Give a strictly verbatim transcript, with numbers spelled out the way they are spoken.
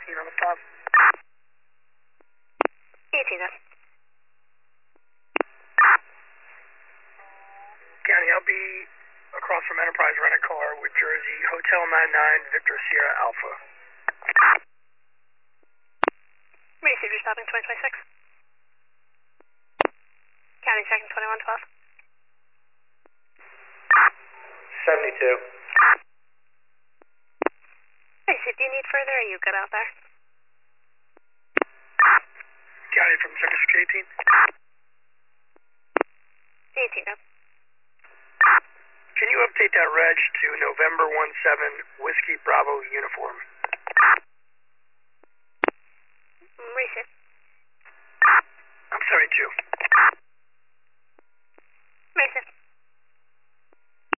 eighteen on the top. eighteen, then. County, I'll be across from Enterprise Rent-A-Car with Jersey, Hotel nine nine, Victor Sierra Alpha. Received your stopping twenty twenty-six. County checking twenty-one twelve. seventy-two. Received, do you need further or are you good out there? County from Sector eighteen. eighteen, then. Can you update that reg to November one seven, Whiskey Bravo uniform? Received.